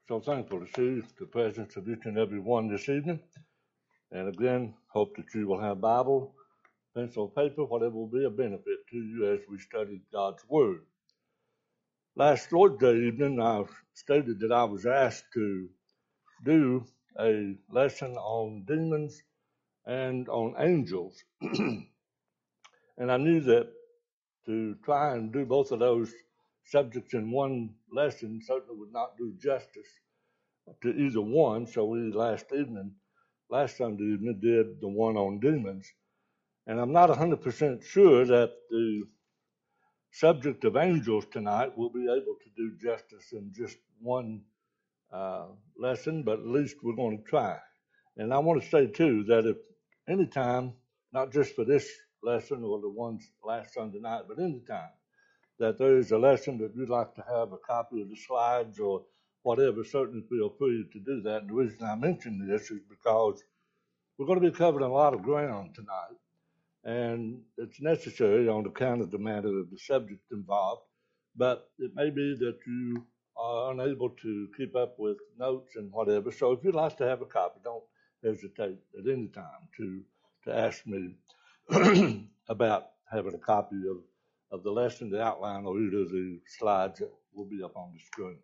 So thankful to see the presence of each and every one this evening. And again, hope that you will have Bible, pencil, paper, whatever will be a benefit to you as we study God's Word. Last Lord's Day evening, I stated that I was asked to do a lesson on demons and on angels. And I knew that to try and do both of those subjects in one lesson certainly would not do justice to either one. So we last Sunday evening, did the one on demons. And I'm not 100% sure that the subject of angels tonight will be able to do justice in just one lesson, but at least we're going to try. And I want to say, too, that if any time, not just for this lesson or the ones last Sunday night, but any time that there is a lesson that you'd like to have a copy of the slides or whatever, certainly feel free to do that. And the reason I mention this is because we're going to be covering a lot of ground tonight, and it's necessary on account of the matter of the subject involved. But it may be that you are unable to keep up with notes and whatever. So if you'd like to have a copy, don't hesitate at any time to ask me about having a copy of the lesson, the outline, or either of the slides that will be up on the screen.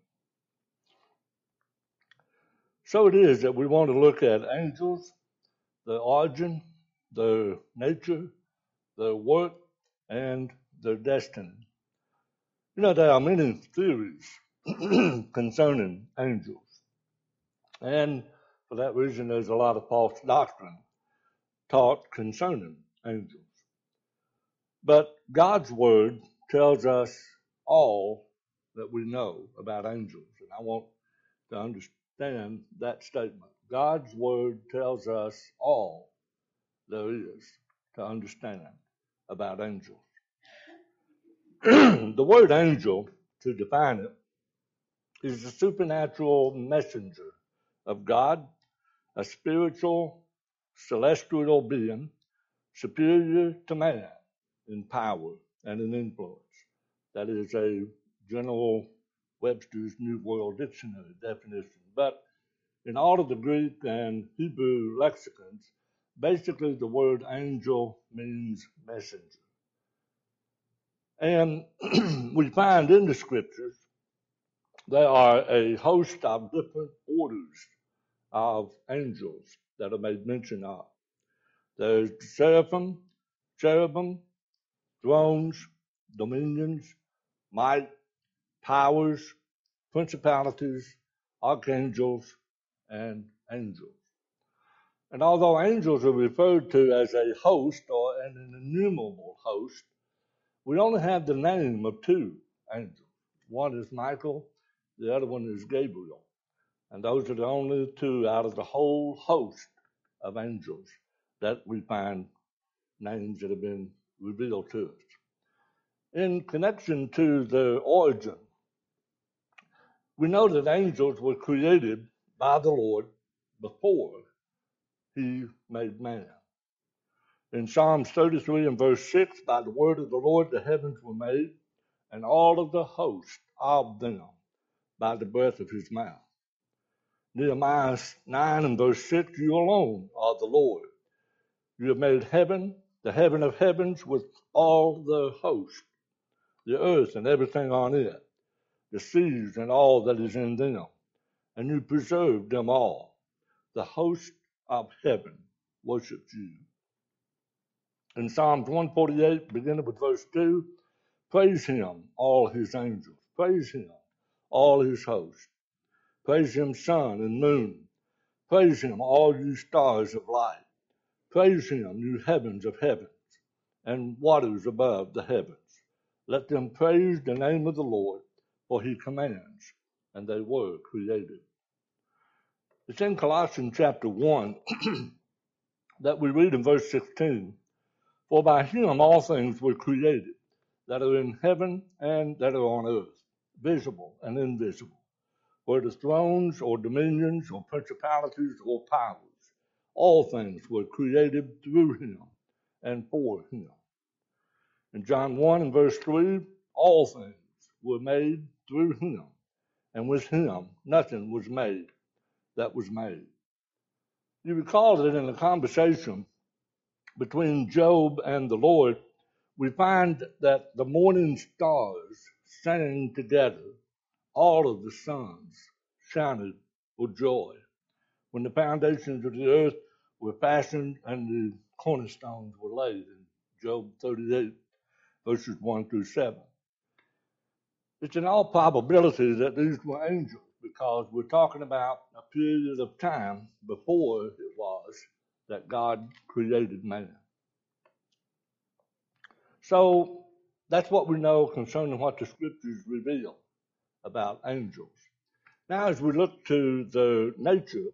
So it is that we want to look at angels, their origin, their nature, their work, and their destiny. You know, there are many theories concerning angels. And for that reason, there's a lot of false doctrine taught concerning angels. But God's Word tells us all that we know about angels. And I want to understand that statement. God's Word tells us all there is to understand about angels. The word angel, to define it, is a supernatural messenger of God, a spiritual, celestial being, superior to man in power and in influence. That is a General Webster's New World Dictionary definition. But in all of the Greek and Hebrew lexicons, basically the word angel means messenger. And we find in the scriptures there are a host of different orders of angels that are made mention of. There's seraphim, cherubim, thrones, dominions, might, powers, principalities, archangels, and angels. And although angels are referred to as a host or an innumerable host, we only have the name of two angels. One is Michael, the other one is Gabriel. And those are the only two out of the whole host of angels that we find names that have been revealed to us. In connection to their origin, we know that angels were created by the Lord before he made man. In Psalms 33 and verse 6, by the word of the Lord the heavens were made, and all of the host of them by the breath of his mouth. Nehemiah 9 and verse 6, you alone are the Lord. You have made heaven, the heaven of heavens, with all the host, the earth and everything on it, the seas and all that is in them, and you preserved them all. The host of heaven worships you. In Psalms 148, beginning with verse 2, praise him, all his angels. Praise him, all his hosts. Praise him, sun and moon. Praise him, all you stars of light. Praise him, you heavens of heavens, and waters above the heavens. Let them praise the name of the Lord, for he commands, and they were created. It's in Colossians chapter 1 that we read in verse 16, for by him all things were created, that are in heaven and that are on earth, visible and invisible, whether thrones or dominions or principalities or powers. All things were created through him and for him. In John 1 and verse 3, all things were made through him, and with him nothing was made that was made. You recall that in the conversation between Job and the Lord, we find that the morning stars sang together, all of the suns shouted for joy when the foundations of the earth were fastened and the cornerstones were laid in Job 38, verses 1 through 7. It's in all probability that these were angels because we're talking about a period of time before it was that God created man. So that's what we know concerning what the scriptures reveal about angels. Now, as we look to the nature,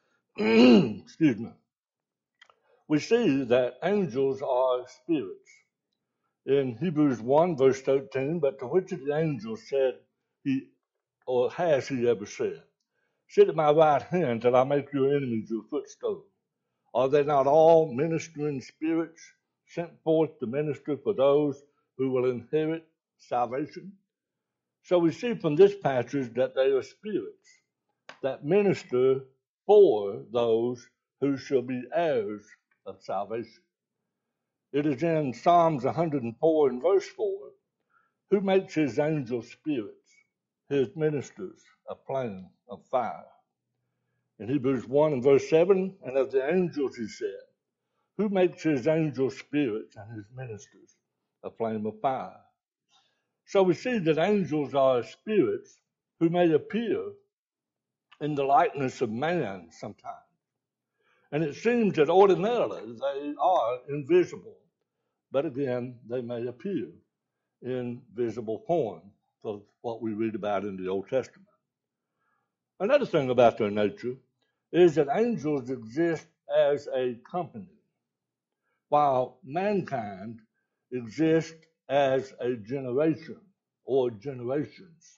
excuse me, we see that angels are spirits. In Hebrews 1, verse 13, but to which of the angels said he, or has he ever said, sit at my right hand till I make your enemies your footstool? Are they not all ministering spirits sent forth to minister for those who will inherit salvation? So we see from this passage that they are spirits that minister for those who shall be heirs of salvation. It is in Psalms 104 and verse 4, who makes his angel spirits, his ministers, a flame of fire. In Hebrews 1 and verse 7, and of the angels he said, who makes his angel spirits and his ministers a flame of fire. So we see that angels are spirits who may appear in the likeness of man sometimes. And it seems that ordinarily they are invisible, but again, they may appear in visible form, for what we read about in the Old Testament. Another thing about their nature is that angels exist as a company, while mankind exists as a generation or generations.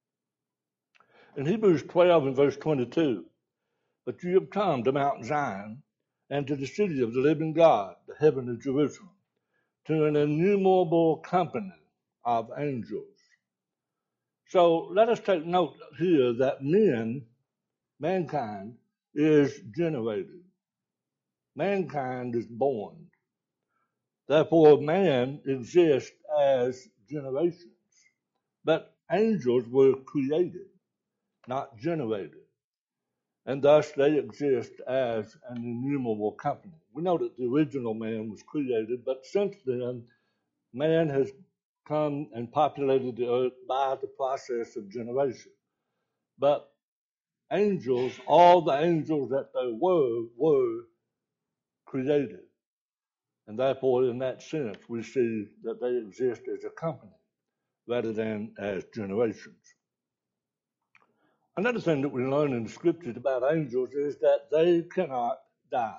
In Hebrews 12 and verse 22, but you have come to Mount Zion and to the city of the living God, the heavenly Jerusalem, to an innumerable company of angels. So let us take note here that mankind is generated. Mankind is born. Therefore, man exists as generations. But angels were created, not generated. And thus they exist as an innumerable company. We know that the original man was created, but since then, man has come and populated the earth by the process of generation. But angels, all the angels that there were created. And therefore, in that sense, we see that they exist as a company rather than as generations. Another thing that we learn in the scriptures about angels is that they cannot die.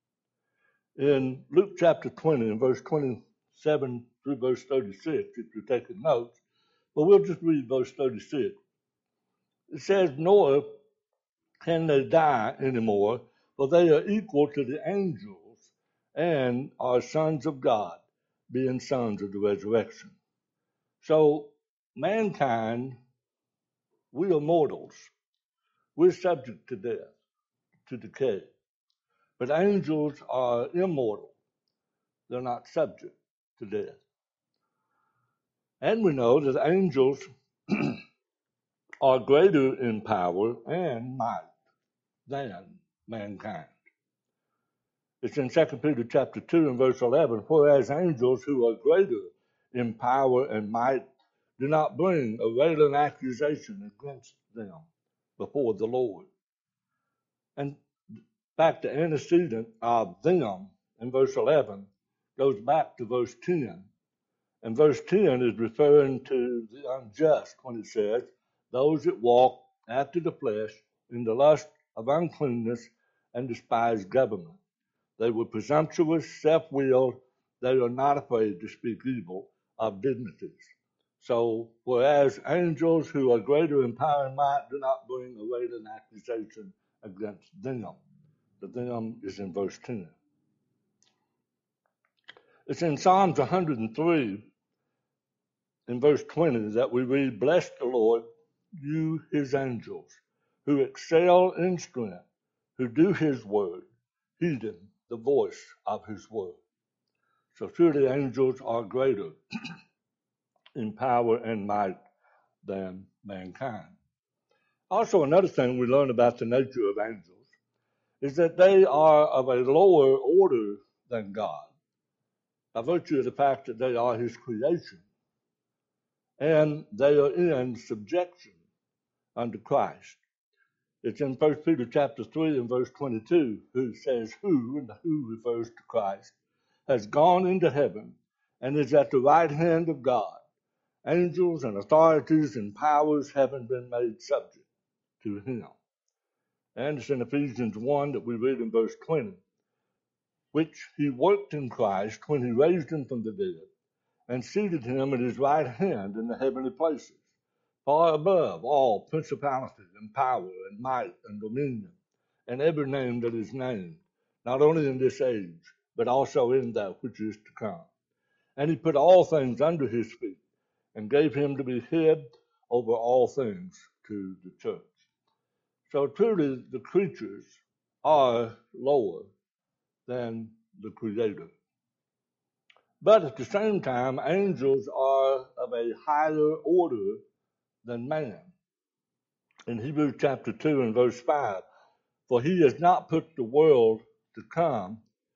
In Luke chapter 20, and verse 27 through verse 36, if you're taking notes, but we'll just read verse 36. It says, nor can they die anymore, for they are equal to the angels and are sons of God, being sons of the resurrection. So mankind, we are mortals. We're subject to death, to decay. But angels are immortal. They're not subject to death. And we know that angels are greater in power and might than mankind. It's in 2 Peter chapter 2 and verse 11, whereas angels who are greater in power and might do not bring a railing accusation against them before the Lord. And back to antecedent of them in verse 11 goes back to verse 10. And verse 10 is referring to the unjust when it says, those that walk after the flesh in the lust of uncleanness and despise government. They were presumptuous, self-willed. They are not afraid to speak evil of dignities. So, whereas angels who are greater in power and might do not bring a railing accusation against them. The them is in verse 10. It's in Psalms 103, in verse 20, that we read, bless the Lord, you his angels, who excel in strength, who do his word, heeding the voice of his word. So truly angels are greater in power and might than mankind. Also, another thing we learn about the nature of angels is that they are of a lower order than God, by virtue of the fact that they are his creation, and they are in subjection unto Christ. It's in 1 Peter chapter 3 and verse 22, who says who, and the who refers to Christ, has gone into heaven and is at the right hand of God. Angels and authorities and powers having been made subject to him. And it's in Ephesians 1 that we read in verse 20, which he worked in Christ when he raised him from the dead and seated him at his right hand in the heavenly places, far above all principality and power and might and dominion, and every name that is named, not only in this age, but also in that which is to come. And he put all things under his feet, and gave him to be head over all things to the church. So truly the creatures are lower than the Creator. But at the same time, angels are of a higher order than man. In Hebrews chapter 2 and verse 5, for he has not put the world to come,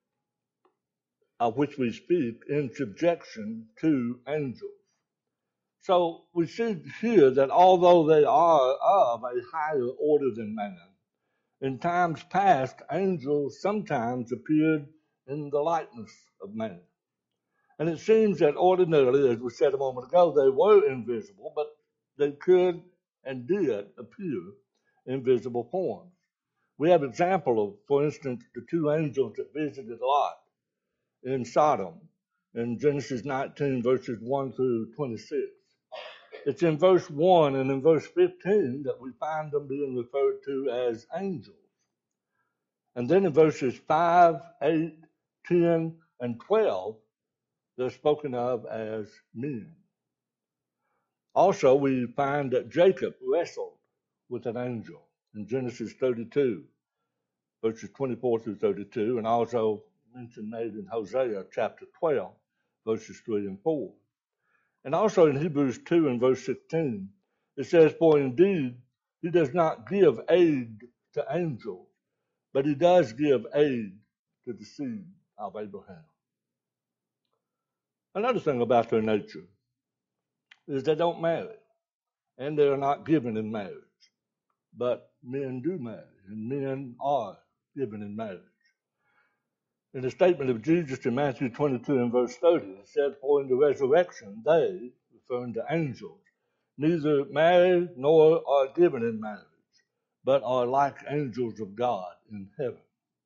of which we speak, in subjection to angels. So we see here that although they are of a higher order than man, in times past, angels sometimes appeared in the likeness of man. And it seems that ordinarily, as we said a moment ago, they were invisible, but they could and did appear in visible forms. We have example of, for instance, the two angels that visited Lot in Sodom in Genesis 19, verses 1 through 26. It's in verse 1 and in verse 15 that we find them being referred to as angels. And then in verses 5, 8, 10, and 12, they're spoken of as men. Also, we find that Jacob wrestled with an angel in Genesis 32, verses 24 through 32, and also mention made in Hosea chapter 12, verses 3 and 4. And also in Hebrews 2 and verse 16, it says, for indeed, he does not give aid to angels, but he does give aid to the seed of Abraham. Another thing about their nature is they don't marry, and they are not given in marriage. But men do marry, and men are given in marriage. In the statement of Jesus in Matthew 22 and verse 30, it said, for in the resurrection they, referring to angels, neither marry nor are given in marriage, but are like angels of God in heaven.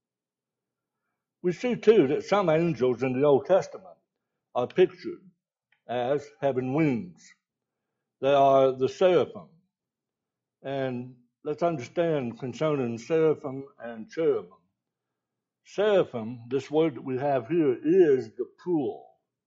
We see too that some angels in the Old Testament are pictured as having wings. They are the seraphim. And let's understand concerning seraphim and cherubim. Seraphim, this word that we have here, is the pool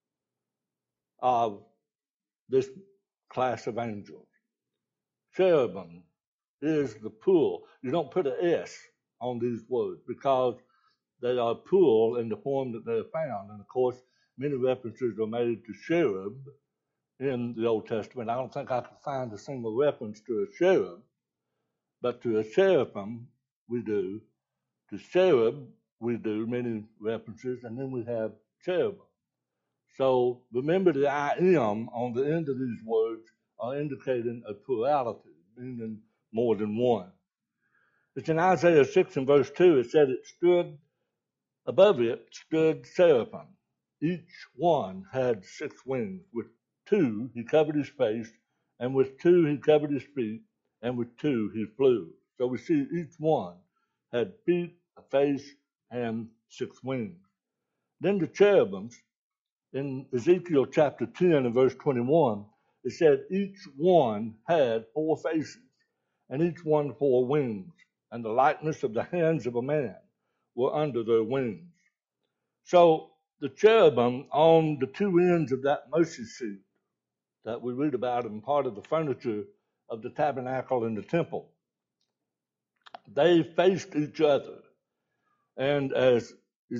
of this class of angels. Cherubim is the pool. You don't put an S on these words because they are pool in the form that they are found. And of course, many references are made to cherub in the Old Testament. I don't think I can find a single reference to a cherub, but to a seraphim we do. To cherub we do many references, and then we have cherubim. So remember the I am on the end of these words are indicating a plurality, meaning more than one. It's in Isaiah 6 and verse 2, it said it stood, above it stood seraphim. Each one had 6 wings. With 2 he covered his face, and with 2 he covered his feet, and with 2 he flew. So we see each one had feet, a face, and 6 wings. Then the cherubims, in Ezekiel chapter 10 and verse 21, it said each one had 4 faces, and each one 4 wings, and the likeness of the hands of a man were under their wings. So the cherubim on the 2 ends of that mercy seat that we read about in part of the furniture of the tabernacle and the temple. They faced each other. And as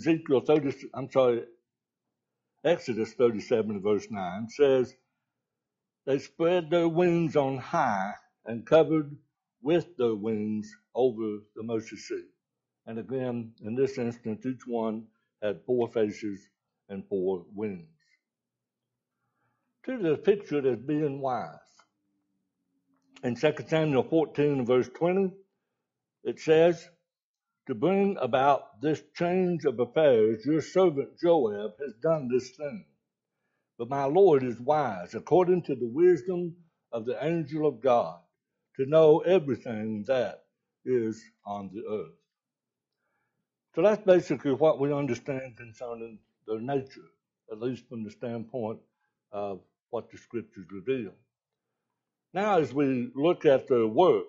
Exodus 37 verse 9 says, they spread their wings on high and covered with their wings over the Mercy Sea. And again, in this instance, each one had 4 faces and 4 wings. To the pictured as being wise. In 2 Samuel 14 verse 20, it says, to bring about this change of affairs, your servant Joab has done this thing. But my Lord is wise, according to the wisdom of the angel of God, to know everything that is on the earth. So that's basically what we understand concerning their nature, at least from the standpoint of what the scriptures reveal. Now, as we look at their work,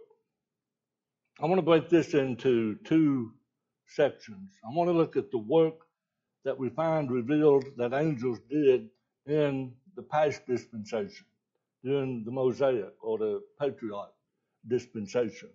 I want to break this into 2 sections. I want to look at the work that we find revealed that angels did in the past dispensation, during the Mosaic or the Patriarch dispensation.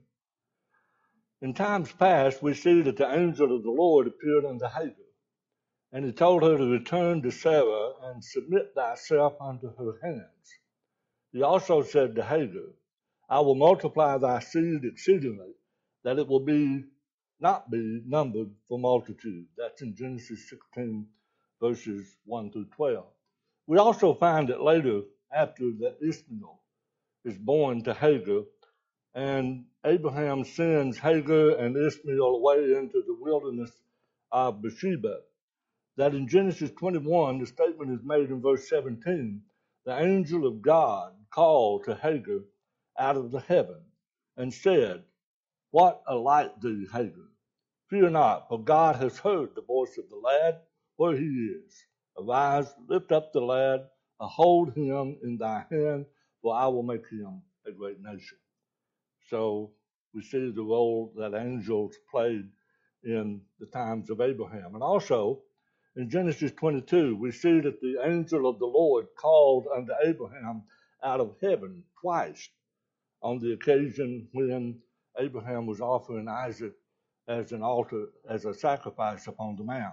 In times past, we see that the angel of the Lord appeared unto Hagar, and he told her to return to Sarah and submit thyself unto her hands. He also said to Hagar, I will multiply thy seed exceedingly, that it will not be numbered for multitude. That's in Genesis 16, verses 1 through 12. We also find that later, after that Ishmael is born to Hagar, and Abraham sends Hagar and Ishmael away into the wilderness of Beersheba, that in Genesis 21, the statement is made in verse 17, the angel of God called to Hagar out of the heaven and said, what a light thee, Hagar! Fear not, for God has heard the voice of the lad where he is. Arise, lift up the lad, hold him in thy hand, for I will make him a great nation. So we see the role that angels played in the times of Abraham. And also, in Genesis 22, we see that the angel of the Lord called unto Abraham out of heaven twice on the occasion when Abraham was offering Isaac as an altar, as a sacrifice upon the mount.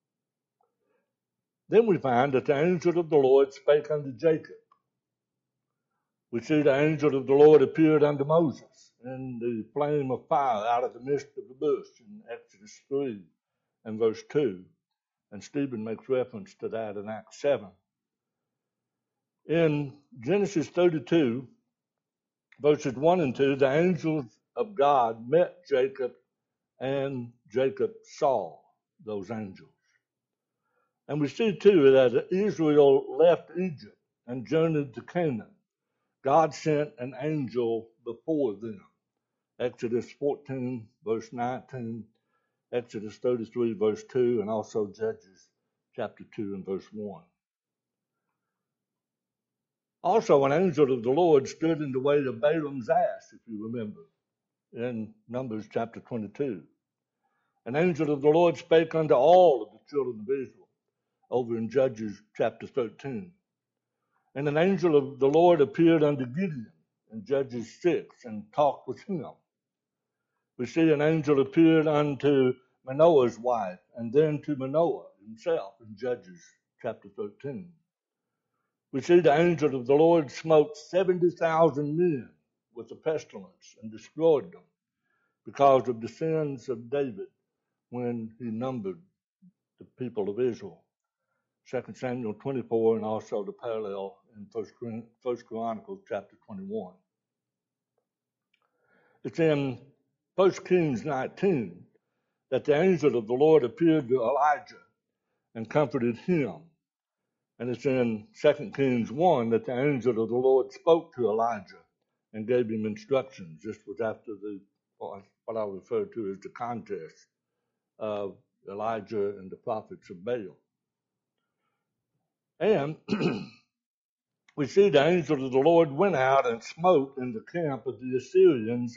Then we find that the angel of the Lord spake unto Jacob. We see the angel of the Lord appeared unto Moses in the flame of fire out of the midst of the bush in Exodus 3 and verse 2. And Stephen makes reference to that in Acts 7. In Genesis 32, verses 1 and 2, the angels of God met Jacob, and Jacob saw those angels. And we see too that as Israel left Egypt and journeyed to Canaan, God sent an angel before them. Exodus 14, verse 19, Exodus 33, verse 2, and also Judges chapter 2 and verse 1. Also, an angel of the Lord stood in the way of Balaam's ass, if you remember, in Numbers chapter 22. An angel of the Lord spake unto all of the children of Israel, over in Judges chapter 13. And an angel of the Lord appeared unto Gideon in Judges 6 and talked with him. We see an angel appeared unto Manoah's wife and then to Manoah himself in Judges chapter 13. We see the angel of the Lord smote 70,000 men with the pestilence and destroyed them because of the sins of David when he numbered the people of Israel. 2 Samuel 24 and also the parallel in 1 Chronicles chapter 21. It's in 1 Kings 19 that the angel of the Lord appeared to Elijah and comforted him. And it's in 2 Kings 1 that the angel of the Lord spoke to Elijah and gave him instructions. This was after what I refer to as the contest of Elijah and the prophets of Baal. And we see the angel of the Lord went out and smote in the camp of the Assyrians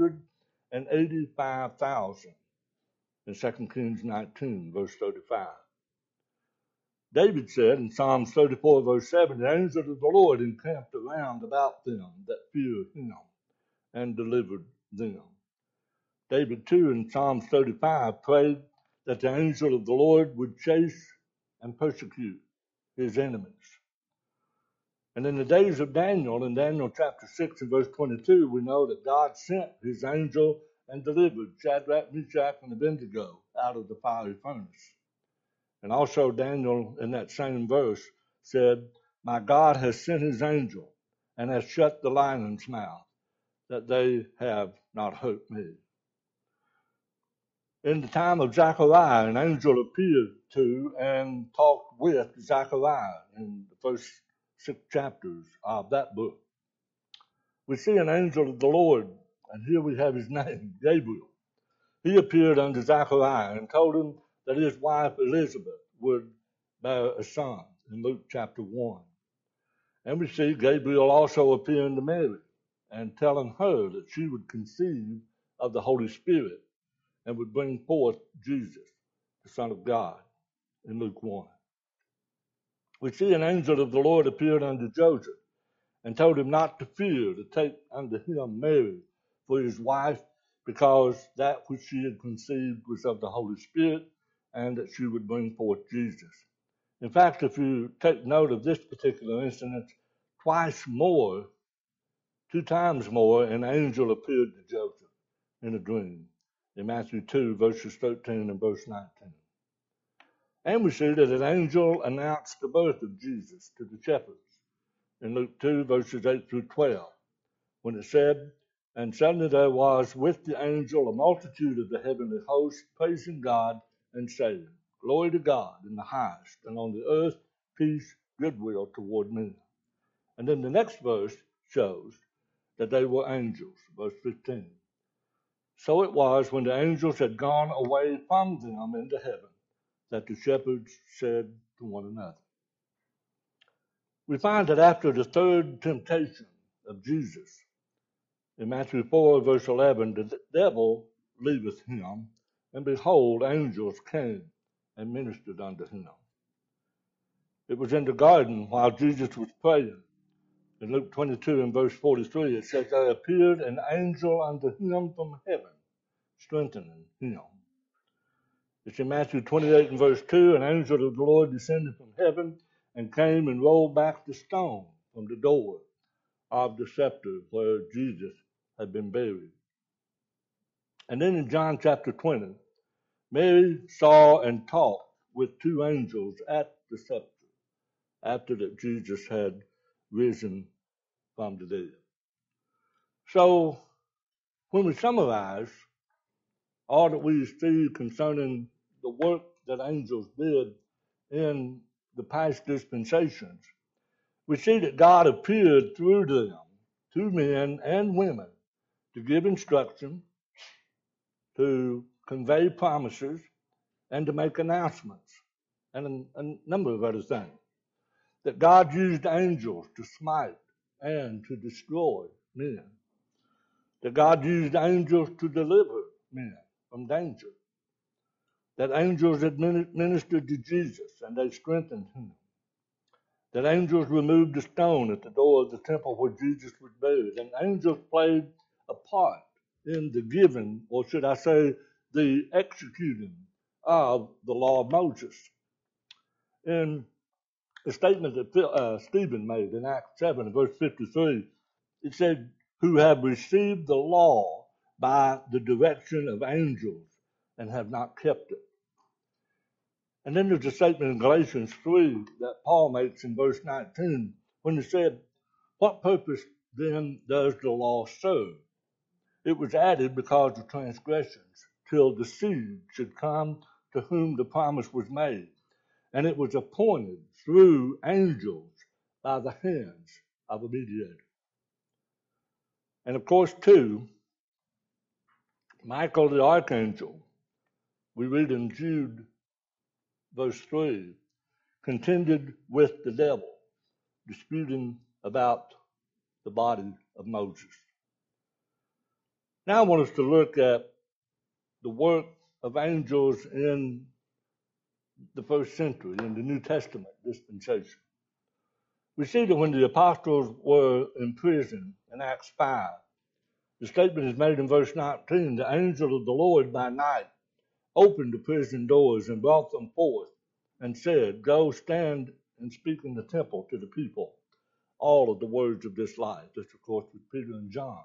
185,000 in 2 Kings 19, verse 35. David said in Psalms 34, verse 7, the angel of the Lord encamped around about them that fear him and delivered them. David, too, in Psalms 35, prayed that the angel of the Lord would chase and persecute his enemies. And in the days of Daniel, in Daniel chapter 6 and verse 22, we know that God sent his angel and delivered Shadrach, Meshach, and Abednego out of the fiery furnace. And also Daniel, in that same verse, said, "My God has sent his angel and has shut the lion's mouth, that they have not hurt me." In the time of Zechariah, an angel appeared to and talked with Zechariah in the first 6 chapters of that book. We see an angel of the Lord, and here we have his name, Gabriel. He appeared unto Zechariah and told him that his wife Elizabeth would bear a son in Luke chapter 1. And we see Gabriel also appearing to Mary and telling her that she would conceive of the Holy Spirit and would bring forth Jesus, the Son of God, in Luke 1. We see an angel of the Lord appeared unto Joseph and told him not to fear to take unto him Mary for his wife, because that which she had conceived was of the Holy Spirit, and that she would bring forth Jesus. In fact, if you take note of this particular incident, two times more, an angel appeared to Joseph in a dream, in Matthew 2, verses 13 and verse 19. And we see that an angel announced the birth of Jesus to the shepherds in Luke 2, verses 8 through 12, when it said, "And suddenly there was with the angel a multitude of the heavenly host, praising God and saying, Glory to God in the highest, and on the earth peace, goodwill toward men." And then the next verse shows that they were angels, verse 15. "So it was when the angels had gone away from them into heaven, that the shepherds said to one another." We find that after the third temptation of Jesus, in Matthew 4, verse 11, the devil leaveth him, and behold, angels came and ministered unto him. It was in the garden while Jesus was praying. In Luke 22 and verse 43, it says, "There appeared an angel unto him from heaven, strengthening him." It's in Matthew 28 and verse 2, "An angel of the Lord descended from heaven and came and rolled back the stone from the door of the sepulchre where Jesus had been buried." And then in John chapter 20, Mary saw and talked with two angels at the sepulchre after that Jesus had risen from the dead. So when we summarize all that we see concerning the work that angels did in the past dispensations, we see that God appeared through them to men and women to give instruction, to convey promises, and to make announcements, and a number of other things. That God used angels to smite and to destroy men. That God used angels to deliver men from danger. That angels had ministered to Jesus and they strengthened him. That angels removed the stone at the door of the temple where Jesus was buried. And angels played a part in the giving, or should I say, the executing of the law of Moses. In the statement that Stephen made in Acts 7, verse 53, it said, "Who have received the law by the direction of angels and have not kept it." And then there's a statement in Galatians 3 that Paul makes in verse 19 when he said, "What purpose then does the law serve? It was added because of transgressions, till the seed should come to whom the promise was made. And it was appointed through angels by the hands of a mediator." And of course, too, Michael the archangel, we read in Jude, verse 3, contended with the devil, disputing about the body of Moses. Now I want us to look at the work of angels in the first century, in the New Testament dispensation. We see that when the apostles were in prison in Acts 5, The statement is made in verse 19. The angel of the Lord by night opened the prison doors and brought them forth and said, Go stand and speak in the temple to the people all of the words of this life. This, of course, was Peter and John.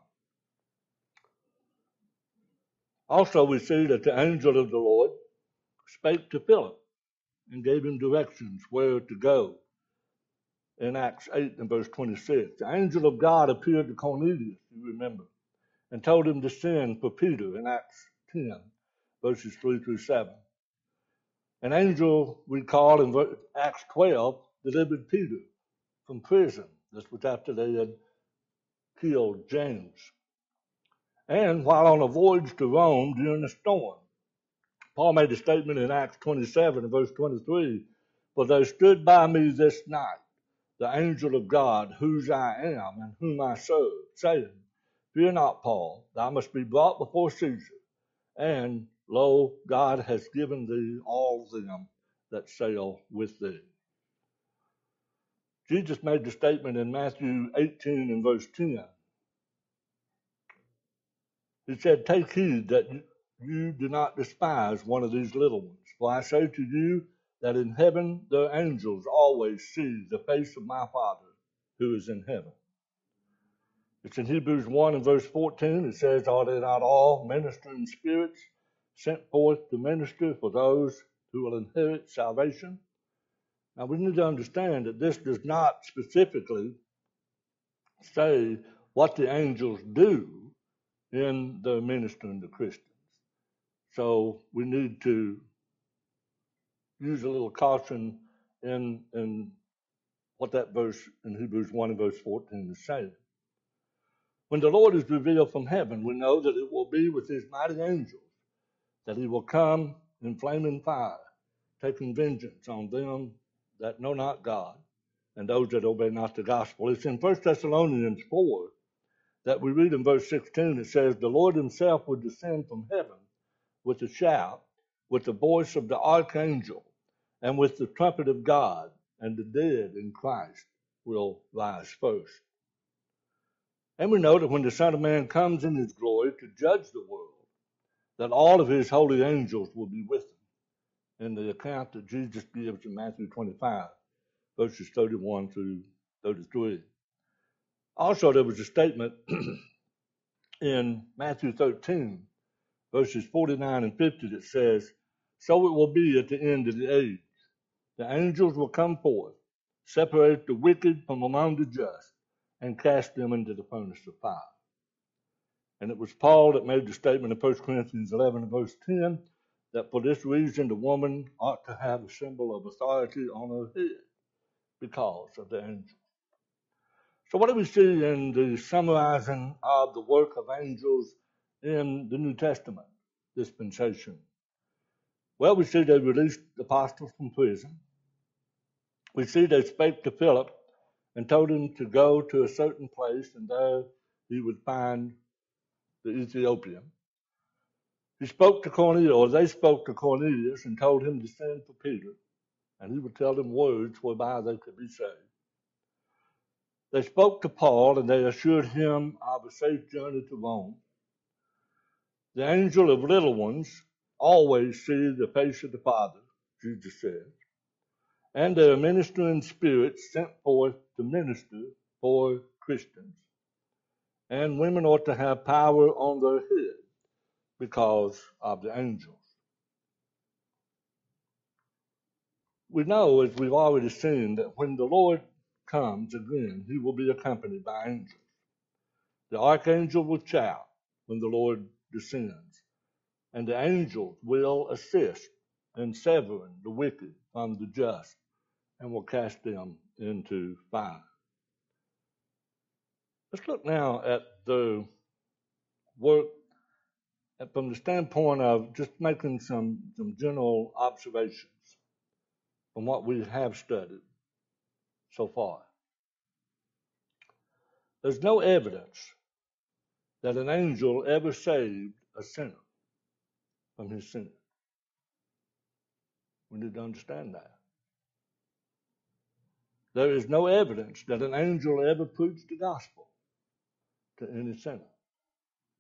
Also, we see that the angel of the Lord spake to Philip and gave him directions where to go in Acts 8 and verse 26. The angel of God appeared to Cornelius, you remember, and told him to send for Peter in Acts 10, verses 3 through 7. An angel, we call in Acts 12, delivered Peter from prison. This was after they had killed James. And while on a voyage to Rome during a storm, Paul made a statement in Acts 27 and verse 23, For there stood by me this night the angel of God, whose I am and whom I serve, saying, Fear not, Paul, thou must be brought before Caesar, and lo, God has given thee all them that sail with thee. Jesus made the statement in Matthew 18 and verse 10. He said, Take heed that you do not despise one of these little ones. For I say to you that in heaven their angels always see the face of my Father who is in heaven. It's in Hebrews 1 and verse 14. It says, Are they not all ministering spirits sent forth to minister for those who will inherit salvation? Now we need to understand that this does not specifically say what the angels do in their ministering to Christians. So we need to use a little caution in what that verse in Hebrews 1 and verse 14 is saying. When the Lord is revealed from heaven, we know that it will be with his mighty angels, that he will come in flaming fire, taking vengeance on them that know not God and those that obey not the gospel. It's in 1 Thessalonians 4 that we read in verse 16, it says, The Lord himself will descend from heaven with a shout, with the voice of the archangel, and with the trumpet of God, and the dead in Christ will rise first. And we know that when the Son of Man comes in his glory to judge the world, that all of his holy angels will be with him, in the account that Jesus gives in Matthew 25, verses 31 through 33. Also, there was a statement in Matthew 13, verses 49 and 50 that says, So it will be at the end of the age. The angels will come forth, separate the wicked from among the just, and cast them into the furnace of fire. And it was Paul that made the statement in 1 Corinthians 11 and verse 10 that for this reason the woman ought to have a symbol of authority on her head because of the angels. So what do we see in the summarizing of the work of angels in the New Testament dispensation? Well, we see they released the apostles from prison. We see they spake to Philip and told him to go to a certain place, and there he would find the Ethiopian. He spoke to Cornelius, or they spoke to Cornelius and told him to send for Peter, and he would tell them words whereby they could be saved. They spoke to Paul, and they assured him of a safe journey to Rome. The angel of little ones always see the face of the Father, Jesus said, and their ministering spirits sent forth to minister for Christians. And women ought to have power on their head because of the angels. We know, as we've already seen, that when the Lord comes again, he will be accompanied by angels. The archangel will shout when the Lord descends, and the angels will assist in severing the wicked from the just and will cast them into fire. Let's look now at the work from the standpoint of just making some general observations from what we have studied so far. There's no evidence that an angel ever saved a sinner from his sin. We need to understand that. There is no evidence that an angel ever preached the gospel to any sinner.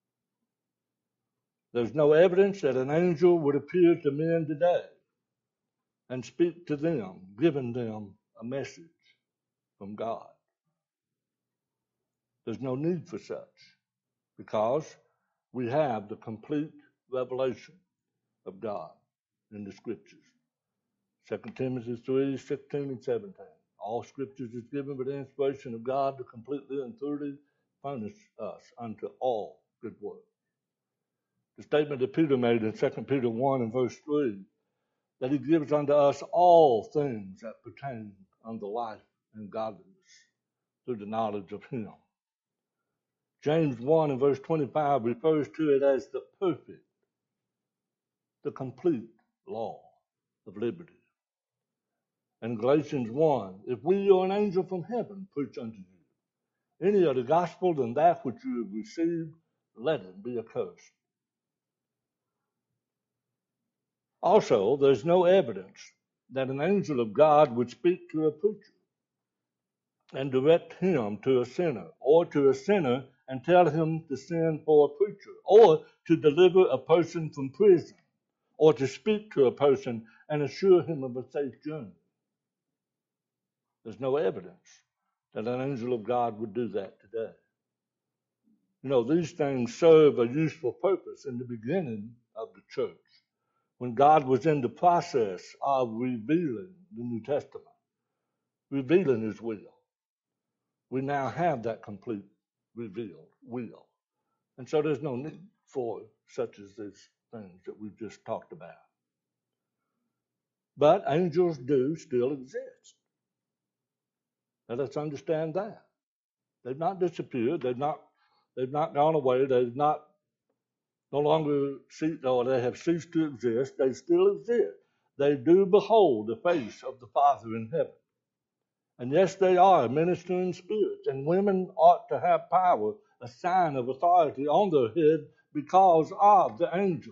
There's no evidence that an angel would appear to men today and speak to them, giving them a message from God. There's no need for such because we have the complete revelation of God in the Scriptures. 2 Timothy 3:16 and 17. All Scriptures is given by the inspiration of God to completely and thoroughly furnish us unto all good work. The statement that Peter made in 2 Peter 1 and verse 3, that he gives unto us all things that pertain unto life and godliness through the knowledge of him. James 1 and verse 25 refers to it as the perfect, the complete law of liberty. And Galatians 1, if we or an angel from heaven preach unto you any other gospel than that which you have received, let him be accursed. Also, there's no evidence that an angel of God would speak to a preacher and direct him to a sinner, or to a sinner and tell him to sin for a preacher, or to deliver a person from prison, or to speak to a person and assure him of a safe journey. There's no evidence that an angel of God would do that today. You know, these things serve a useful purpose in the beginning of the church, when God was in the process of revealing the New Testament, revealing his will. We now have that complete revealed will. And so there's no need for such as these things that we've just talked about. But angels do still exist. Now let's understand that. They've not disappeared. They've not gone away. They've not no longer or they have ceased to exist. They still exist. They do behold the face of the Father in heaven. And yes, they are ministering spirits, and women ought to have power, a sign of authority on their head because of the angels.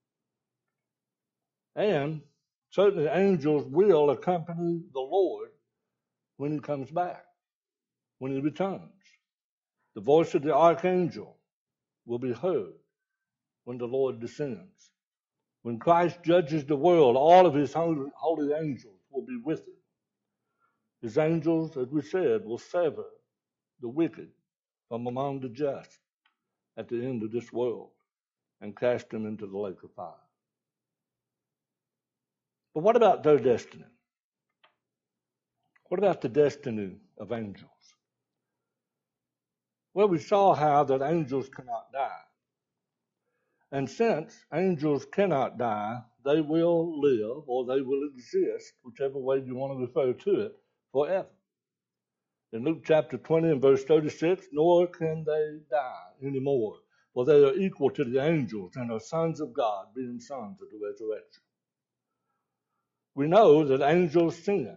And certainly angels will accompany the Lord when he comes back, when he returns. The voice of the archangel will be heard when the Lord descends. When Christ judges the world, all of his holy angels will be with him. His angels, as we said, will sever the wicked from among the just at the end of this world and cast them into the lake of fire. But what about their destiny? What about the destiny of angels? Well, we saw how that angels cannot die. And since angels cannot die, they will live or they will exist, whichever way you want to refer to it, forever. In Luke chapter 20 and verse 36, nor can they die anymore, for they are equal to the angels and are sons of God, being sons of the resurrection. We know that angels sin.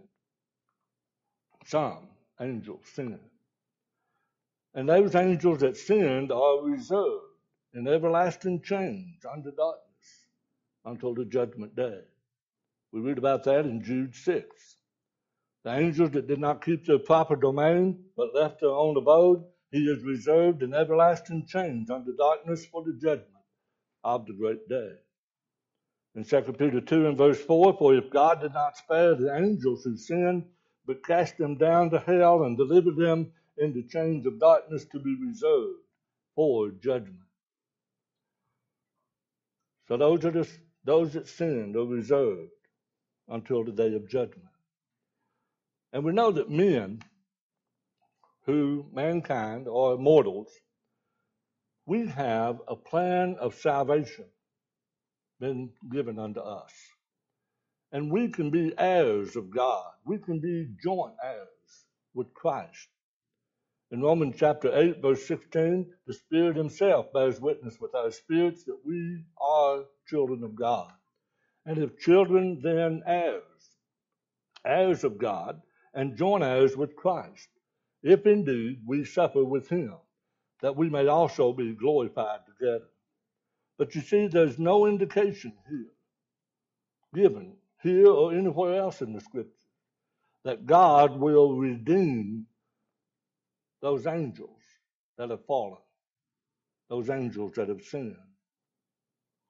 Some angels sin. And those angels that sinned are reserved in everlasting chains under darkness until the judgment day. We read about that in Jude 6. The angels that did not keep their proper domain, but left their own abode, he is reserved in everlasting chains under darkness for the judgment of the great day. In 2 Peter 2 and verse 4, for if God did not spare the angels who sinned, but cast them down to hell and delivered them into chains of darkness to be reserved for judgment. So those that sinned are reserved until the day of judgment. And we know that mankind, or mortals, we have a plan of salvation been given unto us. And we can be heirs of God. We can be joint heirs with Christ. In Romans chapter 8, verse 16, the Spirit himself bears witness with our spirits that we are children of God. And if children, then heirs of God, and joint heirs with Christ, if indeed we suffer with him, that we may also be glorified together. But you see, there's no indication here, given here or anywhere else in the Scripture, that God will redeem those angels that have fallen, those angels that have sinned.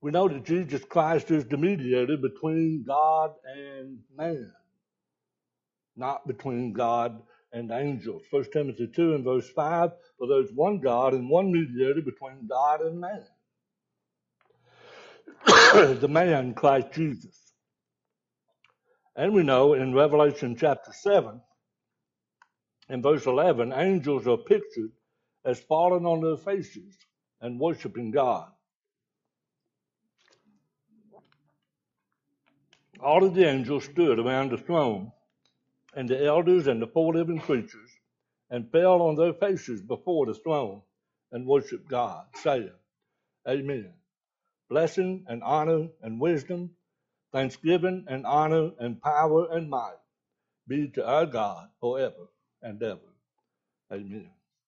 We know that Jesus Christ is the mediator between God and man, not between God and angels. 1 Timothy 2 and verse 5, for there's one God and one mediator between God and man. The man, Christ Jesus. And we know in Revelation chapter 7, in verse 11, angels are pictured as falling on their faces and worshiping God. All of the angels stood around the throne, and the elders and the four living creatures, and fell on their faces before the throne and worshiped God, saying, Amen. Blessing and honor and wisdom, thanksgiving and honor and power and might be to our God forever and ever. Amen.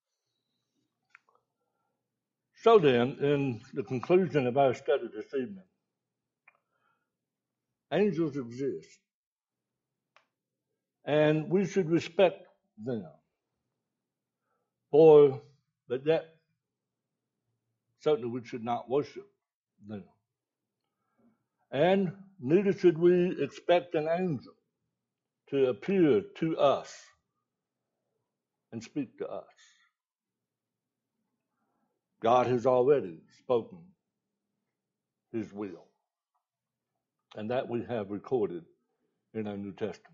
So then, in the conclusion of our study this evening, angels exist, and we should respect them. But yet, certainly we should not worship them. And neither should we expect an angel to appear to us and speak to us. God has already spoken his will, and that we have recorded in our New Testament.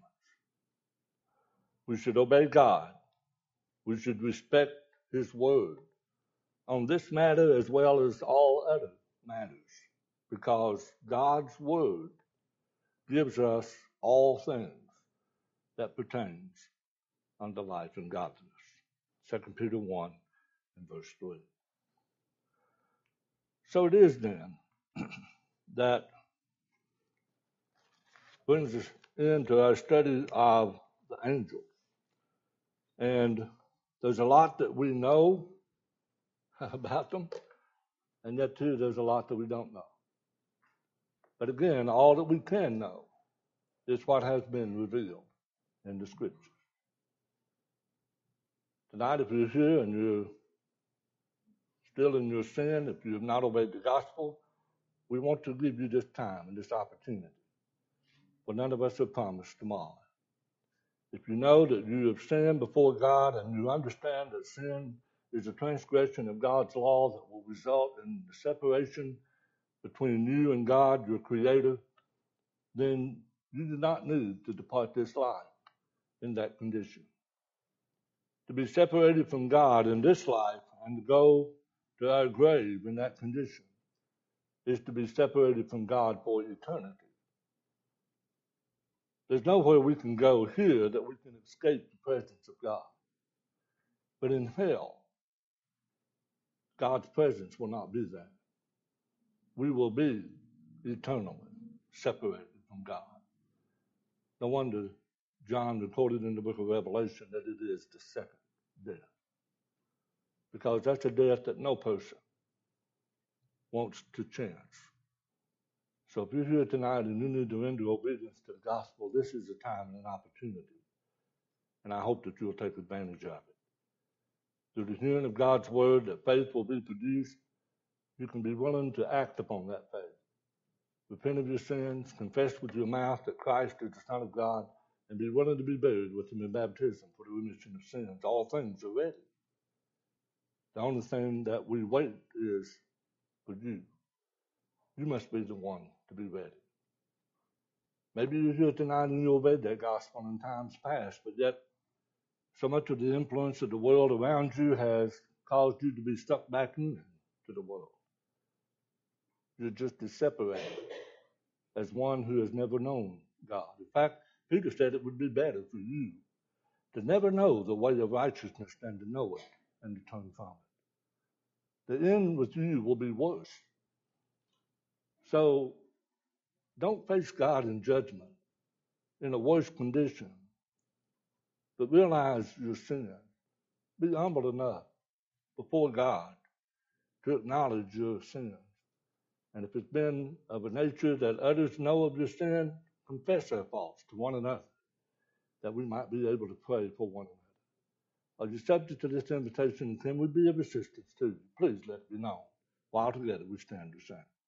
We should obey God. We should respect his word on this matter as well as all other matters, because God's word gives us all things that pertains unto life and godliness. 2 Peter 1 and verse 3. So it is then that brings us into our study of the angels. And there's a lot that we know about them, and yet too there's a lot that we don't know. But again, all that we can know is what has been revealed in the scriptures. Tonight, if you're here and you're still in your sin, if you have not obeyed the gospel, we want to give you this time and this opportunity. For none of us are promised tomorrow. If you know that you have sinned before God and you understand that sin is a transgression of God's law that will result in the separation between you and God, your Creator, then you do not need to depart this life in that condition. To be separated from God in this life and to go to our grave in that condition is to be separated from God for eternity. There's nowhere we can go here that we can escape the presence of God. But in hell, God's presence will not be there. We will be eternally separated from God. No wonder John recorded in the book of Revelation that it is the second death. Because that's a death that no person wants to chance. So if you're here tonight and you need to render obedience to the gospel, this is a time and an opportunity. And I hope that you'll take advantage of it. Through the hearing of God's word, that faith will be produced. You can be willing to act upon that faith. Repent of your sins, confess with your mouth that Christ is the Son of God, and be willing to be buried with him in baptism for the remission of sins. All things are ready. The only thing that we wait is for you. You must be the one to be ready. Maybe you're here tonight and you obeyed that gospel in times past, but yet so much of the influence of the world around you has caused you to be stuck back into the world. You're just as separated as one who has never known God. In fact, Peter said it would be better for you to never know the way of righteousness than to know it and to turn from it. The end with you will be worse. So don't face God in judgment in a worse condition, but realize your sin. Be humble enough before God to acknowledge your sin. And if it's been of a nature that others know of your sin, confess our faults to one another, that we might be able to pray for one another. Are you subject to this invitation, and can we be of assistance to you? Please let me know. While together we stand to sing.